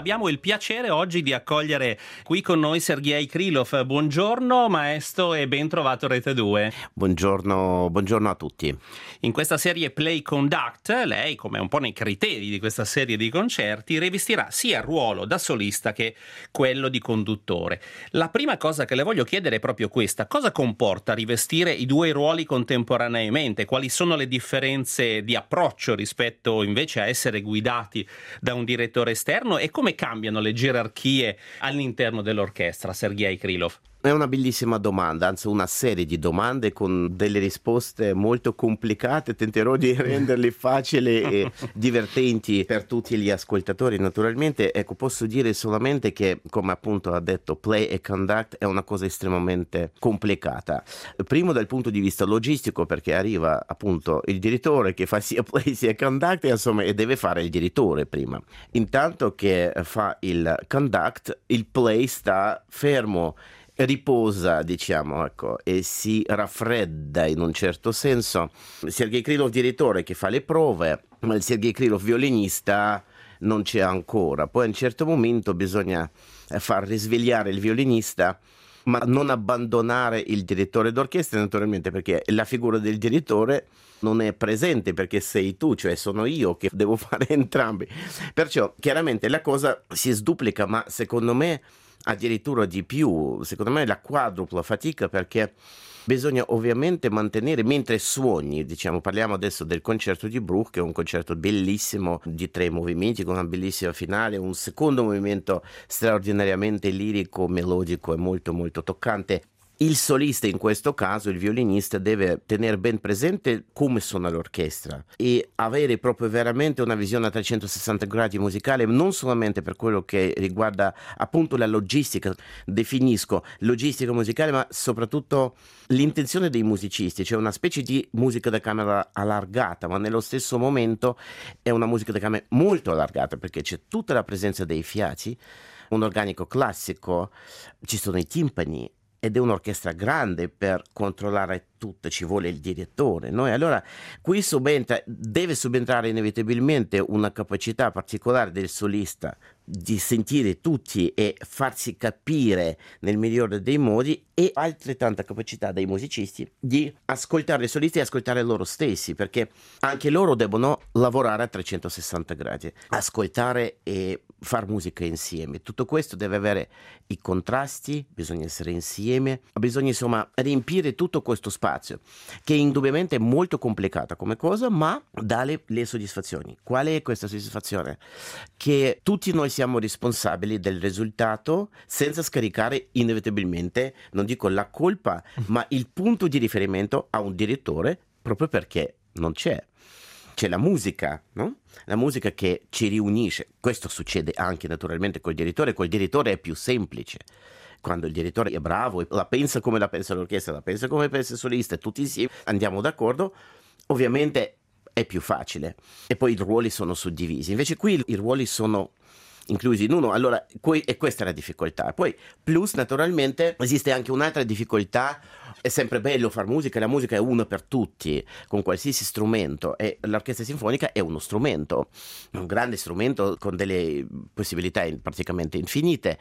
Abbiamo il piacere oggi di accogliere qui con noi Sergej Krylov. Buongiorno maestro e ben trovato Rete 2. Buongiorno a tutti. In questa serie Play Conduct, lei, come un po' nei criteri di questa serie di concerti, rivestirà sia il ruolo da solista che quello di conduttore. La prima cosa che le voglio chiedere è proprio questa: cosa comporta rivestire i due ruoli contemporaneamente? Quali sono le differenze di approccio rispetto invece a essere guidati da un direttore esterno e come cambiano le gerarchie all'interno dell'orchestra, Sergej Krylov? È una bellissima domanda, anzi una serie di domande con delle risposte molto complicate. Tenterò di renderle facili e divertenti per tutti gli ascoltatori, naturalmente. Ecco, posso dire solamente che, come appunto ha detto, play e conduct è una cosa estremamente complicata. Primo dal punto di vista logistico, perché arriva appunto il direttore che fa sia play sia conduct e deve fare il direttore prima. Intanto che fa il conduct, il play sta fermo, riposa, diciamo, ecco, e si raffredda in un certo senso. Sergej Krylov direttore che fa le prove, ma il Sergej Krylov violinista non c'è ancora. Poi a un certo momento bisogna far risvegliare il violinista, ma non abbandonare il direttore d'orchestra, naturalmente, perché la figura del direttore non è presente, perché sei tu, cioè sono io che devo fare entrambi. Perciò chiaramente la cosa si sduplica, ma secondo me addirittura di più, secondo me la quadrupla fatica, perché bisogna ovviamente mantenere, mentre suoni, diciamo, parliamo adesso del concerto di Bruch, che è un concerto bellissimo di 3 movimenti con una bellissima finale, un secondo movimento straordinariamente lirico, melodico e molto molto toccante. Il solista, in questo caso il violinista, deve tenere ben presente come suona l'orchestra e avere proprio veramente una visione a 360 gradi musicale, non solamente per quello che riguarda appunto la logistica, definisco logistica musicale, ma soprattutto l'intenzione dei musicisti. C'è una specie di musica da camera allargata, ma nello stesso momento è una musica da camera molto allargata, perché c'è tutta la presenza dei fiati, un organico classico, ci sono i timpani, ed è un'orchestra grande per controllare tutto, ci vuole il direttore, no? E allora qui deve subentrare inevitabilmente una capacità particolare del solista di sentire tutti e farsi capire nel migliore dei modi, e altrettanta capacità dei musicisti di ascoltare i solisti e ascoltare loro stessi, perché anche loro devono lavorare a 360 gradi, ascoltare e far musica insieme. Tutto questo deve avere i contrasti, bisogna essere insieme, bisogna insomma riempire tutto questo spazio, che indubbiamente è molto complicata come cosa, ma dà le soddisfazioni. Qual è questa soddisfazione? Che tutti noi siamo responsabili del risultato, senza scaricare inevitabilmente, non dico la colpa, ma il punto di riferimento a un direttore, proprio perché non c'è la musica, no? La musica che ci riunisce. Questo succede anche naturalmente col direttore è più semplice. Quando il direttore è bravo e la pensa come la pensa l'orchestra, la pensa come pensa il solista, tutti insieme andiamo d'accordo, ovviamente è più facile. E poi i ruoli sono suddivisi. Invece qui i ruoli sono inclusi in uno, allora e questa è la difficoltà. Poi plus naturalmente esiste anche un'altra difficoltà. È sempre bello far musica, la musica è una per tutti, con qualsiasi strumento, e l'orchestra sinfonica è uno strumento, un grande strumento con delle possibilità praticamente infinite.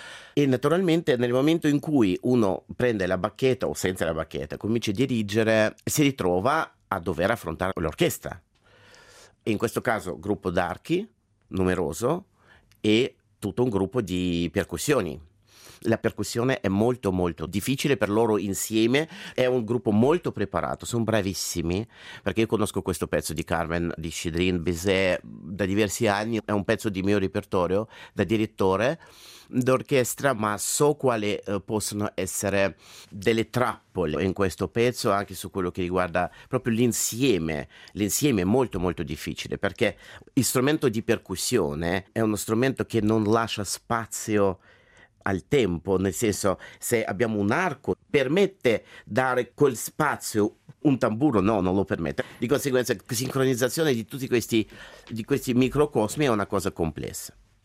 E naturalmente nel momento in cui uno prende la bacchetta o senza la bacchetta comincia a dirigere, si ritrova a dover affrontare l'orchestra. E in questo caso gruppo d'archi numeroso e tutto un gruppo di percussioni. La percussione è molto molto difficile per loro insieme, è un gruppo molto preparato, sono bravissimi, perché io conosco questo pezzo di Carmen di Shidrin Bizet da diversi anni, è un pezzo di mio repertorio da direttore d'orchestra, ma so quali possono essere delle trappole in questo pezzo, anche su quello che riguarda proprio l'insieme è molto molto difficile, perché il strumento di percussione è uno strumento che non lascia spazio al tempo, nel senso, se abbiamo un arco permette dare quel spazio, un tamburo no, non lo permette, di conseguenza sincronizzazione di tutti questi microcosmi è una cosa complessa.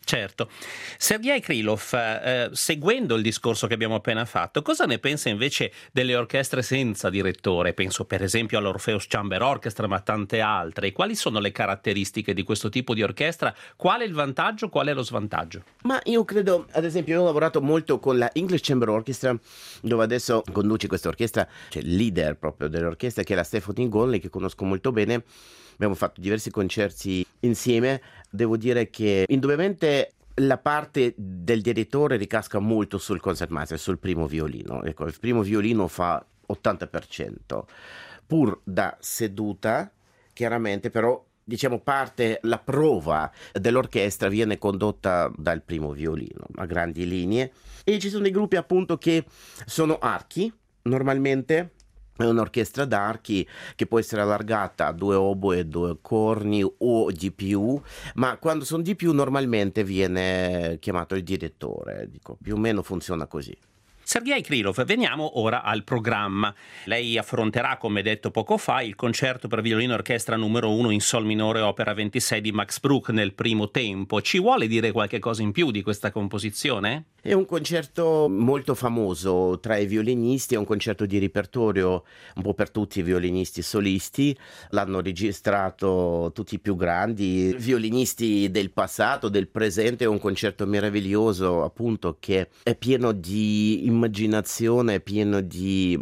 Certo. Sergei Krylov, seguendo il discorso che abbiamo appena fatto, cosa ne pensa invece delle orchestre senza direttore? Penso per esempio all'Orpheus Chamber Orchestra, ma tante altre. Quali sono le caratteristiche di questo tipo di orchestra? Qual è il vantaggio, qual è lo svantaggio? Ma io credo, ad esempio, io ho lavorato molto con la English Chamber Orchestra, dove adesso conduce questa orchestra, c'è il leader proprio dell'orchestra, che è la Stephanie Gonley, che conosco molto bene. Abbiamo fatto diversi concerti insieme. Devo dire che indubbiamente la parte del direttore ricasca molto sul concertmaster, sul primo violino. Ecco, il primo violino fa 80%, pur da seduta, chiaramente, però diciamo parte la prova dell'orchestra viene condotta dal primo violino a grandi linee, e ci sono dei gruppi appunto che sono archi normalmente. È un'orchestra d'archi che può essere allargata a 2 oboe, 2 corni o di più, ma quando sono di più normalmente viene chiamato il direttore, dico, più o meno funziona così. Sergei Krylov, veniamo ora al programma. Lei affronterà, come detto poco fa, il concerto per violino e orchestra numero 1 in sol minore opera 26 di Max Bruch nel primo tempo. Ci vuole dire qualche cosa in più di questa composizione? È un concerto molto famoso tra i violinisti, è un concerto di repertorio un po' per tutti i violinisti solisti, l'hanno registrato tutti i più grandi violinisti del passato, del presente. È un concerto meraviglioso appunto che è pieno di immaginazione, è pieno di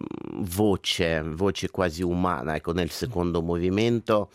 voce quasi umana, ecco, nel secondo movimento,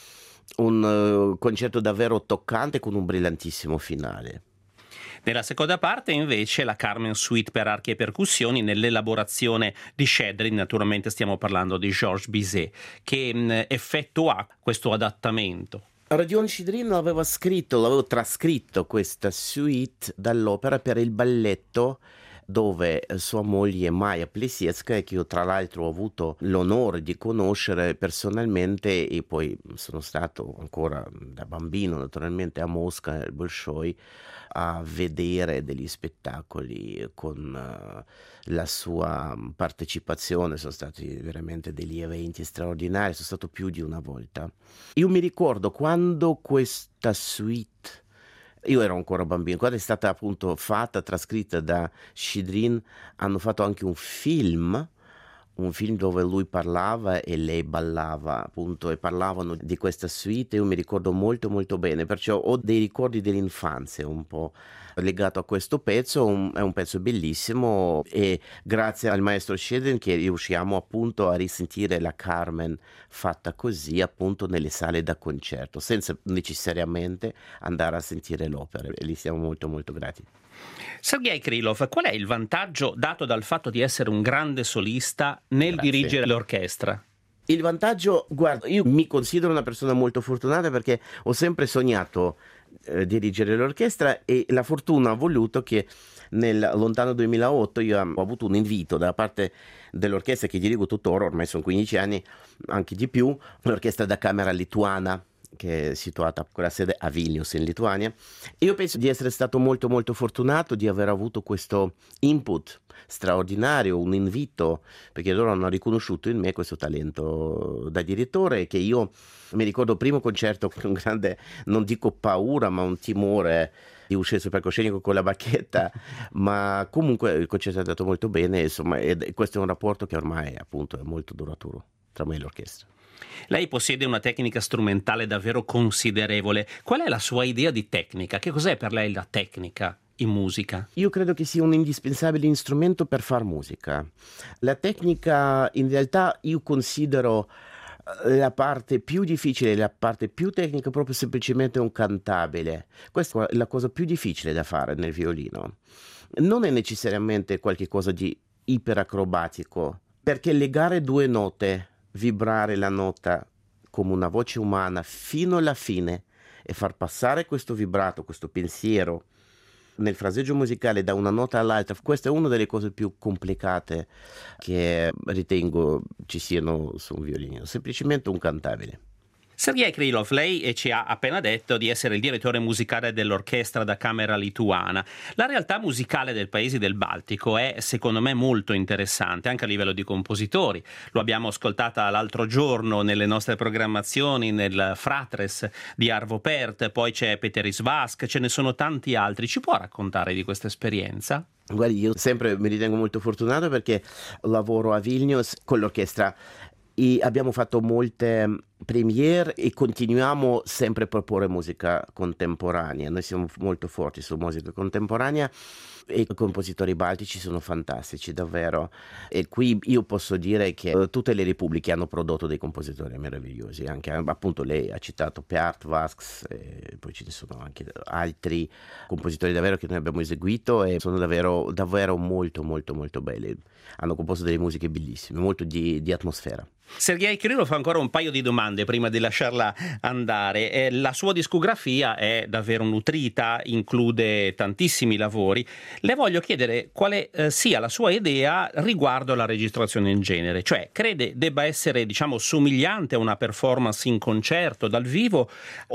un concerto davvero toccante con un brillantissimo finale. Nella seconda parte invece la Carmen Suite per archi e percussioni nell'elaborazione di Schedrin, naturalmente stiamo parlando di Georges Bizet. Che effetto ha questo adattamento? Rodion Chidrin aveva trascritto questa suite dall'opera per il balletto, dove sua moglie Maya Plesievskaya, che io tra l'altro ho avuto l'onore di conoscere personalmente, e poi sono stato ancora da bambino naturalmente a Mosca nel Bolshoi a vedere degli spettacoli con la sua partecipazione. Sono stati veramente degli eventi straordinari, sono stato più di una volta. Io mi ricordo quando questa suite, io ero ancora bambino, quando è stata appunto fatta, trascritta da Chidrin, hanno fatto anche un film dove lui parlava e lei ballava appunto, e parlavano di questa suite. Io mi ricordo molto molto bene, perciò ho dei ricordi dell'infanzia un po' legato a questo pezzo. È un pezzo bellissimo, e grazie al maestro Chedin che riusciamo appunto a risentire la Carmen fatta così appunto nelle sale da concerto, senza necessariamente andare a sentire l'opera, e gli siamo molto molto grati. Sergei Krylov, qual è il vantaggio dato dal fatto di essere un grande solista nel dirigere l'orchestra? Il vantaggio, guarda, io mi considero una persona molto fortunata perché ho sempre sognato dirigere l'orchestra, e la fortuna ha voluto che nel lontano 2008 io ho avuto un invito da parte dell'orchestra che dirigo tuttora, ormai sono 15 anni, anche di più, l'orchestra da camera lituana, che è situata con la sede a Vilnius in Lituania. Io penso di essere stato molto molto fortunato di aver avuto questo input straordinario, un invito, perché loro hanno riconosciuto in me questo talento da direttore, che io mi ricordo il primo concerto con un grande, non dico paura, ma un timore di uscire sul palcoscenico con la bacchetta, ma comunque il concerto è andato molto bene, insomma, e questo è un rapporto che ormai appunto è molto duraturo tra me e l'orchestra. Lei possiede una tecnica strumentale davvero considerevole. Qual è la sua idea di tecnica? Che cos'è per lei la tecnica in musica? Io credo che sia un indispensabile strumento per far musica. La tecnica, in realtà, io considero la parte più difficile, la parte più tecnica, proprio semplicemente un cantabile. Questa è la cosa più difficile da fare nel violino. Non è necessariamente qualche cosa di iperacrobatico, perché legare 2 note, vibrare la nota come una voce umana fino alla fine e far passare questo vibrato, questo pensiero nel fraseggio musicale da una nota all'altra, questa è una delle cose più complicate che ritengo ci siano su un violino, semplicemente un cantabile. Sergej Krylov, lei ci ha appena detto di essere il direttore musicale dell'orchestra da camera lituana. La realtà musicale del paesi del Baltico è, secondo me, molto interessante, anche a livello di compositori. Lo abbiamo ascoltata l'altro giorno nelle nostre programmazioni, nel Fratres di Arvo Pärt, poi c'è Peteris Vask, ce ne sono tanti altri. Ci può raccontare di questa esperienza? Guardi, io sempre mi ritengo molto fortunato perché lavoro a Vilnius con l'orchestra e abbiamo fatto molte premiere e continuiamo sempre a proporre musica contemporanea. Noi siamo molto forti su musica contemporanea e i compositori baltici sono fantastici, davvero. E qui io posso dire che tutte le repubbliche hanno prodotto dei compositori meravigliosi. Anche appunto lei ha citato Pärt, Vasks, e poi ce ne sono anche altri compositori davvero che noi abbiamo eseguito e sono davvero, davvero molto molto molto belli. Hanno composto delle musiche bellissime, molto di atmosfera. Sergej Krylov fa ancora un paio di domande prima di lasciarla andare. La sua discografia è davvero nutrita, include tantissimi lavori. Le voglio chiedere quale sia la sua idea riguardo alla registrazione in genere, cioè crede debba essere, diciamo, somigliante a una performance in concerto dal vivo,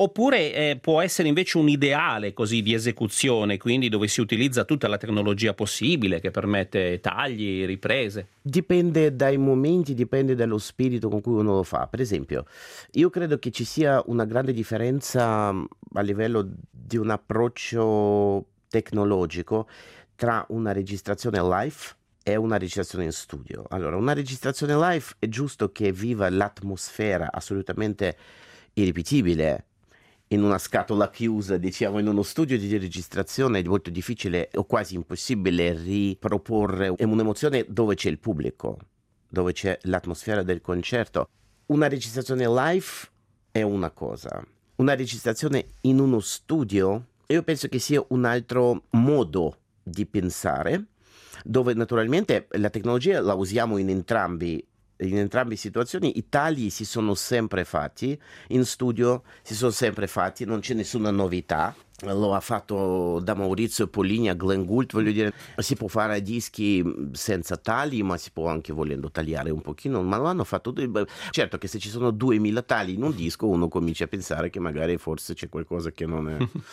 oppure può essere invece un ideale così di esecuzione, quindi dove si utilizza tutta la tecnologia possibile che permette tagli, riprese? Dipende dai momenti, dipende dallo spirito con cui uno lo fa. Per esempio, io credo che ci sia una grande differenza a livello di un approccio tecnologico tra una registrazione live e una registrazione in studio. Allora, una registrazione live è giusto che viva l'atmosfera assolutamente irripetibile in una scatola chiusa, diciamo, in uno studio di registrazione è molto difficile o quasi impossibile riproporre un'emozione dove c'è il pubblico, dove c'è l'atmosfera del concerto. Una registrazione live è una cosa, una registrazione in uno studio, io penso che sia un altro modo di pensare, dove naturalmente la tecnologia la usiamo in entrambe situazioni. I tagli si sono sempre fatti, in studio si sono sempre fatti, non c'è nessuna novità. Lo ha fatto da Maurizio Pollini a Glenn Gould, voglio dire, si può fare dischi senza tagli, ma si può anche volendo tagliare un pochino, ma lo hanno fatto. Certo che se ci sono 2000 tagli in un disco uno comincia a pensare che magari forse c'è qualcosa che non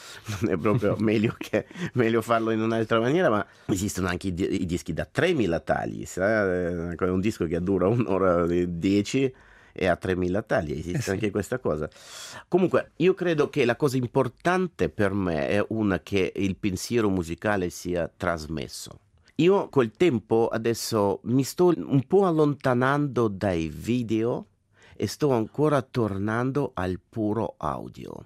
è proprio meglio farlo in un'altra maniera, ma esistono anche i dischi da 3000 tagli, un disco che dura un'ora e 10 e a 3000 tagli, esiste anche questa cosa. Comunque io credo che la cosa importante per me è che il pensiero musicale sia trasmesso. Io col tempo adesso mi sto un po' allontanando dai video e sto ancora tornando al puro audio.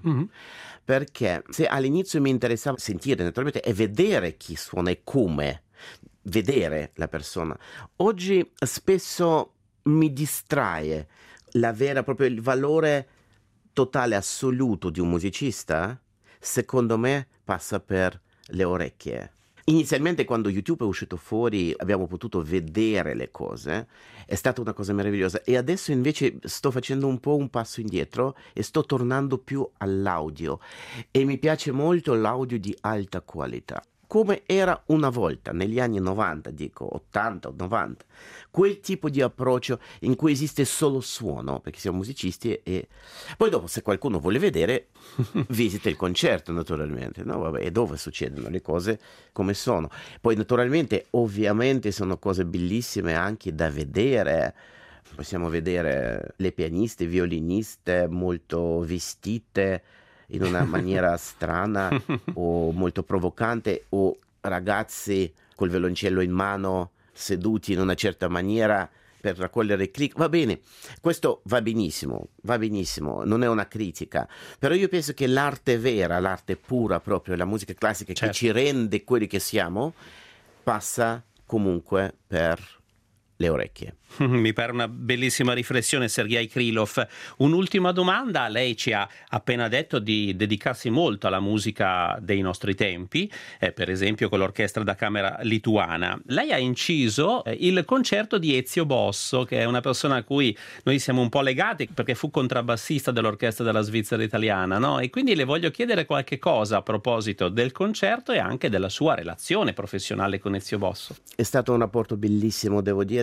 Perché se all'inizio mi interessava sentire naturalmente e vedere chi suona e come, vedere la persona, oggi spesso mi distrae proprio il valore totale assoluto di un musicista, secondo me passa per le orecchie. Inizialmente quando YouTube è uscito fuori abbiamo potuto vedere le cose, è stata una cosa meravigliosa e adesso invece sto facendo un po' un passo indietro e sto tornando più all'audio e mi piace molto l'audio di alta qualità. Come era una volta, negli anni 90, dico 80 o 90, quel tipo di approccio in cui esiste solo suono, perché siamo musicisti e poi dopo se qualcuno vuole vedere visita il concerto naturalmente, no? Vabbè, e dove succedono le cose come sono. Poi naturalmente, ovviamente sono cose bellissime anche da vedere. Possiamo vedere le pianiste, violiniste molto vestite in una maniera strana o molto provocante, o ragazzi col violoncello in mano seduti in una certa maniera per raccogliere il click. Va bene, questo va benissimo, non è una critica, però io penso che l'arte vera, l'arte pura proprio, la musica classica che ci rende quelli che siamo, passa comunque per le orecchie. Mi pare una bellissima riflessione, Sergej Krylov. Un'ultima domanda: lei ci ha appena detto di dedicarsi molto alla musica dei nostri tempi, per esempio con l'orchestra da camera lituana. Lei ha inciso il concerto di Ezio Bosso, che è una persona a cui noi siamo un po' legati perché fu contrabbassista dell'orchestra della Svizzera italiana, no? E quindi le voglio chiedere qualche cosa a proposito del concerto e anche della sua relazione professionale con Ezio Bosso. È stato un rapporto bellissimo, devo dire.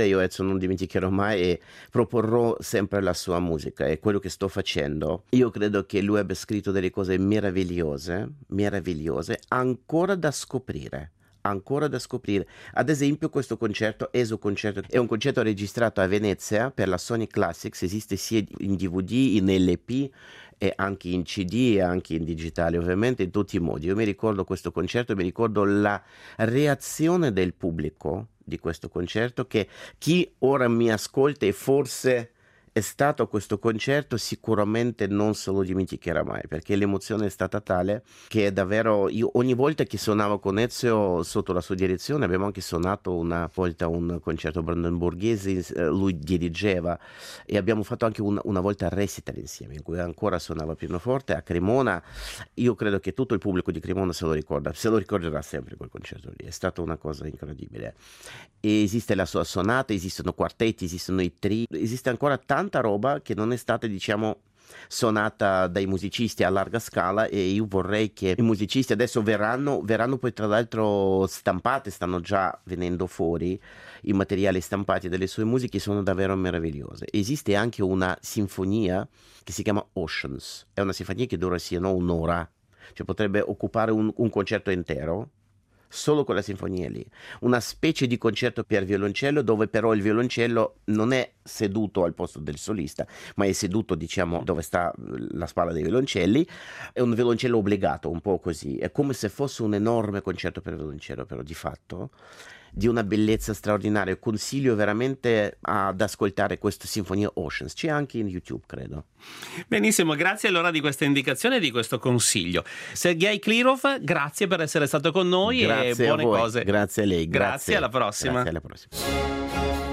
io Ezio non dimenticherò mai e proporrò sempre la sua musica e quello che sto facendo. Io credo che lui abbia scritto delle cose meravigliose, ancora da scoprire. Ad esempio questo concerto, ESO Concerto, è un concerto registrato a Venezia per la Sony Classics, esiste sia in DVD, in LP e anche in CD e anche in digitale, ovviamente in tutti i modi. Io mi ricordo questo concerto, mi ricordo la reazione del pubblico di questo concerto, che chi ora mi ascolta e forse è stato a questo concerto sicuramente non se lo dimenticherà mai, perché l'emozione è stata tale che davvero io ogni volta che suonavo con Ezio sotto la sua direzione, abbiamo anche suonato una volta un concerto brandenburghese, lui dirigeva, e abbiamo fatto anche una volta recital insieme in cui ancora suonava pianoforte a Cremona. Io credo che tutto il pubblico di Cremona se lo ricorda, se lo ricorderà sempre quel concerto lì, è stata una cosa incredibile. E esiste la sua sonata, esistono quartetti, esistono i tri, esiste ancora tanta roba che non è stata, diciamo, suonata dai musicisti a larga scala, e io vorrei che i musicisti adesso verranno poi tra l'altro stampate, stanno già venendo fuori i materiali stampati delle sue musiche, sono davvero meravigliose. Esiste anche una sinfonia che si chiama Oceans, è una sinfonia che dura un'ora, cioè potrebbe occupare un concerto intero solo quella sinfonia lì, una specie di concerto per violoncello, dove però il violoncello non è seduto al posto del solista, ma è seduto, diciamo, dove sta la spalla dei violoncelli. È un violoncello obbligato, un po' così, è come se fosse un enorme concerto per violoncello, però di fatto di una bellezza straordinaria. Consiglio veramente ad ascoltare questa sinfonia Oceans, c'è anche in YouTube, credo. Benissimo, grazie allora di questa indicazione e di questo consiglio. Sergej Klirov, grazie per essere stato con noi, grazie e buone a voi. cose. Grazie a lei. Grazie, alla prossima. Grazie, alla prossima.